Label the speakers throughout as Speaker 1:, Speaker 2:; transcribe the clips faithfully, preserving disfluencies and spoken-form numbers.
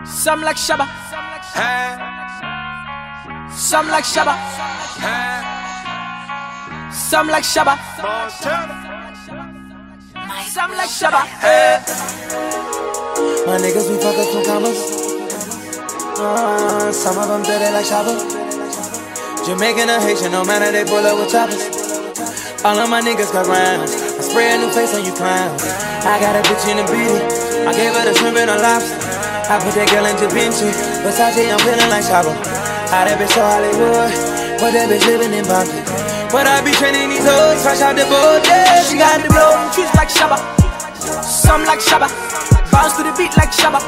Speaker 1: Some like Shabba,
Speaker 2: Hey,
Speaker 1: some like Shabba,
Speaker 2: hey,
Speaker 1: some like Shabba,
Speaker 2: Montana.
Speaker 1: some like Shabba. Hey.
Speaker 3: My niggas, we fuck up some commas. Uh, some of them dirty like Shabba. Jamaican or Haitian, no matter, they pull up with choppers. All of my niggas got rounds. I spray a new face on you clowns. I got a bitch in the beat. I gave her the shrimp and a lobster. I put that girl in Da Vinci. Versace, I'm feeling like Shabba. How that bitch so Hollywood, but that bitch living in Boston. But I be training these hoes, fresh out the boat, yeah.
Speaker 1: She got the blow and trees like Shabba. Some like Shabba, bounce to the beat like Shabba.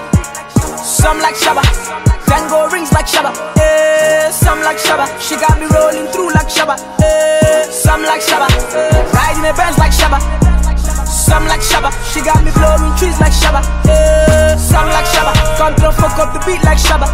Speaker 1: Some like Shabba, tango rings like Shabba. Yeah, some like Shabba, she got me rolling through like Shabba. Yeah, some like Shabba, riding the Benz like Shabba. Some like Shabba, she got me blowing trees like Shabba. Yeah, some like Shabba, control fuck up the beat like Shabba.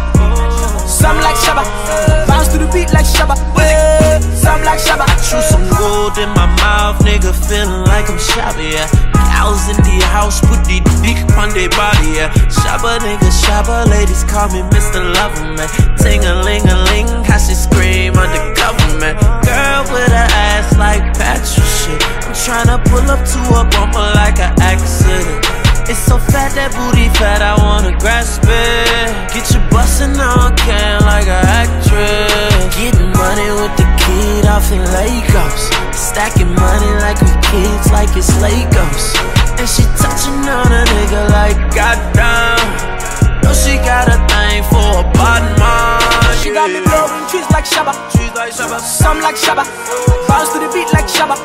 Speaker 1: Some like Shabba, bounce to the beat like Shabba. Yeah, some like Shabba.
Speaker 4: Chew some gold in my mouth, nigga, feeling like I'm Shabba, yeah. Cows in the house, put the dick on their body, yeah. Shabba, nigga, Shabba, ladies call me Mister Loverman. Ting-a-ling-a-ling, how she scream under government. Girl with her ass like Patrick shit. I'm tryna pull up to a bumper like an accident. It's so fat, that booty fat, I wanna grasp it. Get you bustin' on can like an actress. Getting money with the kid off in Lagos. Stacking money like we kids, like it's Legos. And she touching on a nigga like goddamn. No, she got a thing for a bottom man.
Speaker 1: She got me blowing trees like Shabba.
Speaker 4: Trees like Shabba.
Speaker 1: Some like Shabba, bounce to the beat like Shabba.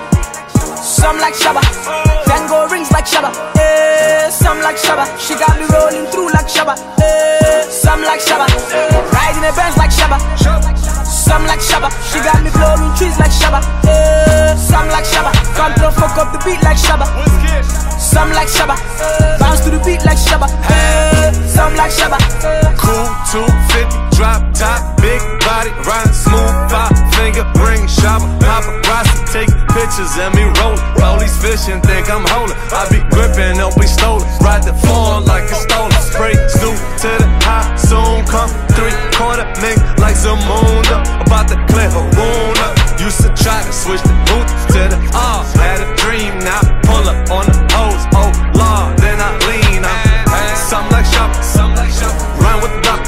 Speaker 1: Some like Shabba, tango rings like Shabba. Yeah, some like Shabba, she got me rolling through like Shabba. Yeah, some like Shabba, riding the Benz like Shabba. Some like Shabba, she got me blowing trees like Shabba. Yeah, some like Shabba, control fuck up the beat like Shabba. Some like Shabba, bounce to the beat like Shabba. Yeah, some like Shabba.
Speaker 2: Cool two fifty, drop top, big body, riding smooth, five finger ring, Shabba, paparazzi, take pictures and me rollin'. Police fishing, think I'm holding. I be gripping, don't be stolen. Ride the phone like it's stolen. Spray Snoop to the high, soon come three quarter nigga like some moon up. About to clear her wound up. Used to try to switch the boot to the R. Had a dream, now pull up on the hose. Oh Lord, then I lean up. Something like Shabba, something like Shabba. Run with the block,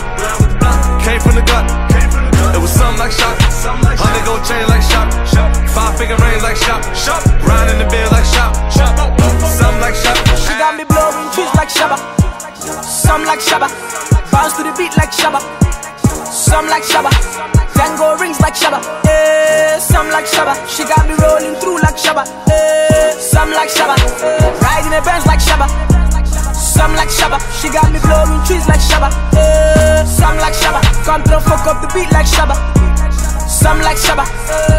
Speaker 2: came from the gut. It was something like Shabba. Honey gold chain like Shabba. Five finger rings like Shabba. Round in the bed like Shabba. Something like Shabba.
Speaker 1: She got me blowing trees like Shabba. Some like Shabba, bounce to the beat like Shabba. Some like Shabba, tango rings like Shabba. Yeah, some like Shabba, she got me rolling through like Shabba. Yeah, some like Shabba, riding the Benz like Shabba. Some like Shabba, she got me blowing trees like Shabba. Yeah, some like Shabba, control fuck up the beat like Shabba. Some like Shabba,